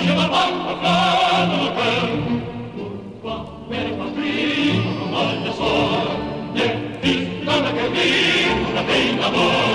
je m'abandonne au cœur de mon cœur. Pourquoi, père patrie, mal de sort, les fils d'un accueilli, la peine d'amour.